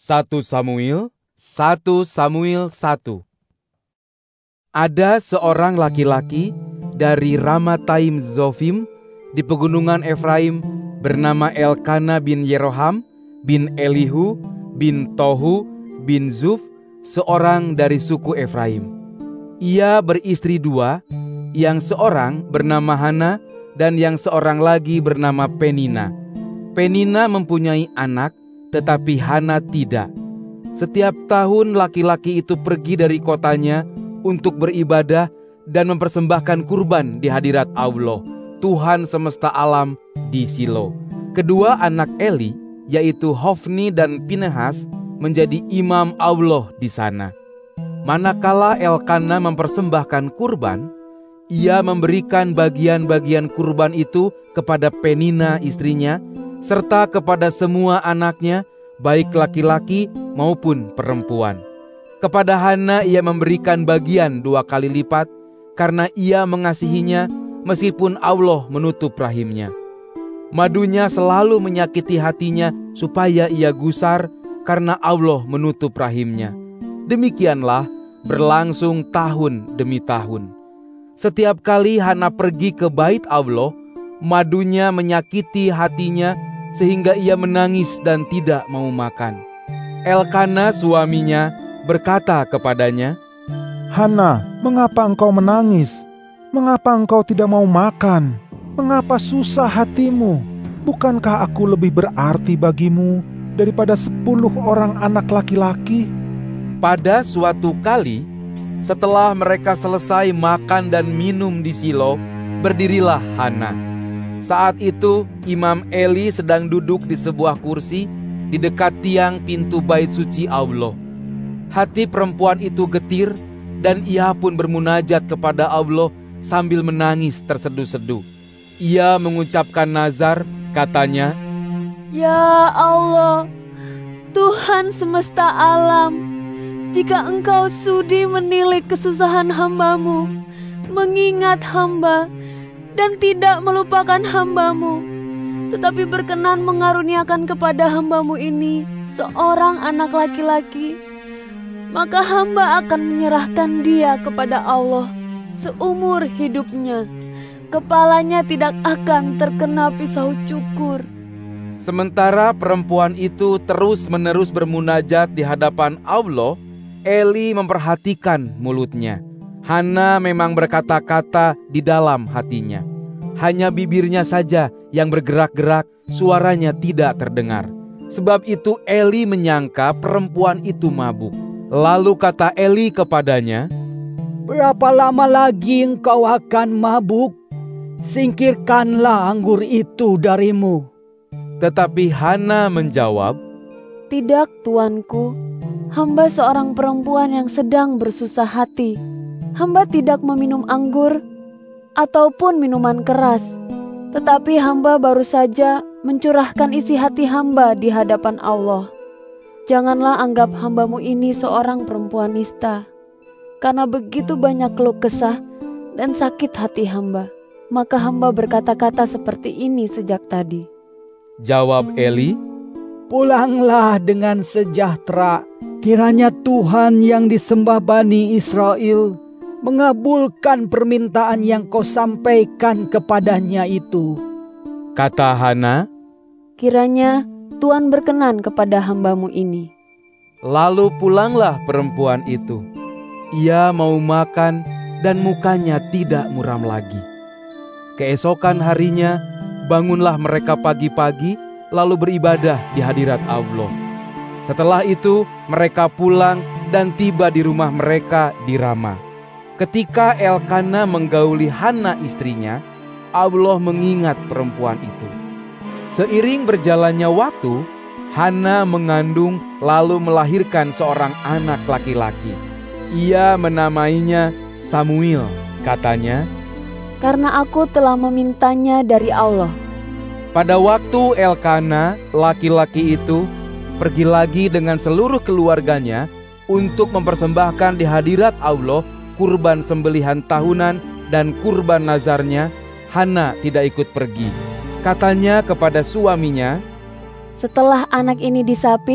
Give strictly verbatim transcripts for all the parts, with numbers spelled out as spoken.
satu Samuel, satu Samuel satu. Ada seorang laki-laki dari Ramataim Zofim di pegunungan Efraim bernama Elkana bin Yeroham bin Elihu bin Tohu bin Zuf, seorang dari suku Efraim. Ia beristri dua, yang seorang bernama Hana dan yang seorang lagi bernama Penina. Penina mempunyai anak, tetapi Hana tidak. Setiap tahun laki-laki itu pergi dari kotanya untuk beribadah dan mempersembahkan kurban di hadirat Allah, Tuhan semesta alam di Silo. Kedua anak Eli, yaitu Hofni dan Pinehas, menjadi imam Allah di sana. Manakala Elkana mempersembahkan kurban, ia memberikan bagian-bagian kurban itu kepada Penina istrinya, serta kepada semua anaknya, baik laki-laki maupun perempuan. Kepada Hana ia memberikan bagian dua kali lipat, karena ia mengasihinya meskipun Allah menutup rahimnya. Madunya selalu menyakiti hatinya supaya ia gusar, karena Allah menutup rahimnya. Demikianlah berlangsung tahun demi tahun. Setiap kali Hana pergi ke bait Allah, madunya menyakiti hatinya sehingga ia menangis dan tidak mau makan. Elkana suaminya berkata kepadanya, "Hana, mengapa engkau menangis? Mengapa engkau tidak mau makan? Mengapa susah hatimu? Bukankah aku lebih berarti bagimu daripada sepuluh orang anak laki-laki?" Pada suatu kali, setelah mereka selesai makan dan minum di Silo, berdirilah Hana. Saat itu Imam Eli sedang duduk di sebuah kursi di dekat tiang pintu bait suci Allah. Hati perempuan itu getir dan ia pun bermunajat kepada Allah sambil menangis terseduh-seduh. Ia mengucapkan nazar, katanya, "Ya Allah, Tuhan semesta alam, jika engkau sudi menilik kesusahan hamba-Mu, mengingat hamba, dan tidak melupakan hamba-Mu, tetapi berkenan mengaruniakan kepada hamba-Mu ini seorang anak laki-laki, maka hamba akan menyerahkan dia kepada Allah seumur hidupnya. Kepalanya tidak akan terkena pisau cukur." Sementara perempuan itu terus-menerus bermunajat di hadapan Allah, Eli memperhatikan mulutnya. Hana memang berkata-kata di dalam hatinya. Hanya bibirnya saja yang bergerak-gerak, suaranya tidak terdengar. Sebab itu Eli menyangka perempuan itu mabuk. Lalu kata Eli kepadanya, "Berapa lama lagi engkau akan mabuk? Singkirkanlah anggur itu darimu." Tetapi Hana menjawab, "Tidak, tuanku. Hamba seorang perempuan yang sedang bersusah hati. Hamba tidak meminum anggur ataupun minuman keras, tetapi hamba baru saja mencurahkan isi hati hamba di hadapan Allah. Janganlah anggap hamba-Mu ini seorang perempuan nista, karena begitu banyak keluh kesah dan sakit hati hamba, maka hamba berkata-kata seperti ini sejak tadi." Jawab Eli, "Pulanglah dengan sejahtera. Kiranya Tuhan yang disembah Bani Israel mengabulkan permintaan yang kau sampaikan kepadanya itu." Kata Hana, "Kiranya Tuhan berkenan kepada hamba-Mu ini." Lalu pulanglah perempuan itu. Ia mau makan dan mukanya tidak muram lagi. Keesokan harinya, bangunlah mereka pagi-pagi lalu beribadah di hadirat Allah. Setelah itu mereka pulang dan tiba di rumah mereka di Rama. Ketika Elkana menggauli Hana istrinya, Allah mengingat perempuan itu. Seiring berjalannya waktu, Hana mengandung lalu melahirkan seorang anak laki-laki. Ia menamainya Samuel, katanya, "Karena aku telah memintanya dari Allah." Pada waktu Elkana, laki-laki itu, pergi lagi dengan seluruh keluarganya untuk mempersembahkan di hadirat Allah kurban sembelihan tahunan dan kurban nazarnya, Hana tidak ikut pergi. Katanya kepada suaminya, "Setelah anak ini disapih,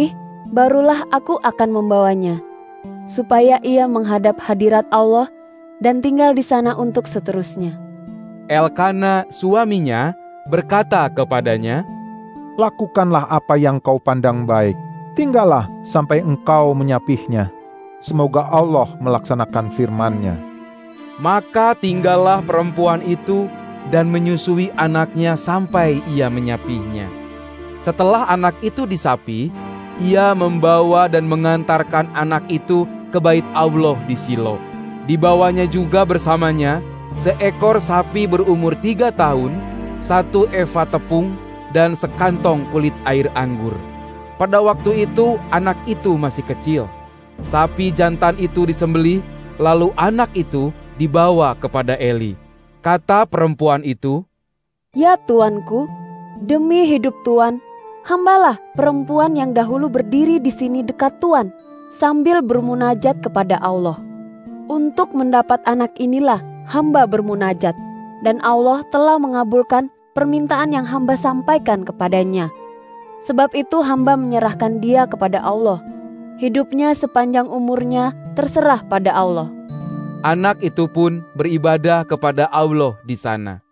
barulah aku akan membawanya, supaya ia menghadap hadirat Allah dan tinggal di sana untuk seterusnya." Elkana suaminya berkata kepadanya, "Lakukanlah apa yang kau pandang baik. Tinggallah sampai engkau menyapihnya. Semoga Allah melaksanakan firman-Nya." Maka tinggallah perempuan itu dan menyusui anaknya sampai ia menyapihnya. Setelah anak itu disapi, ia membawa dan mengantarkan anak itu ke bait Allah di Silo. Dibawanya juga bersamanya seekor sapi berumur tiga tahun, satu eva tepung, dan sekantong kulit air anggur. Pada waktu itu anak itu masih kecil. Sapi jantan itu disembelih, lalu anak itu dibawa kepada Eli. Kata perempuan itu, "Ya tuanku, demi hidup Tuan, hambalah perempuan yang dahulu berdiri di sini dekat Tuan sambil bermunajat kepada Allah. Untuk mendapat anak inilah hamba bermunajat, dan Allah telah mengabulkan permintaan yang hamba sampaikan kepadanya. Sebab itu hamba menyerahkan dia kepada Allah. Hidupnya sepanjang umurnya terserah pada Allah." Anak itu pun beribadah kepada Allah di sana.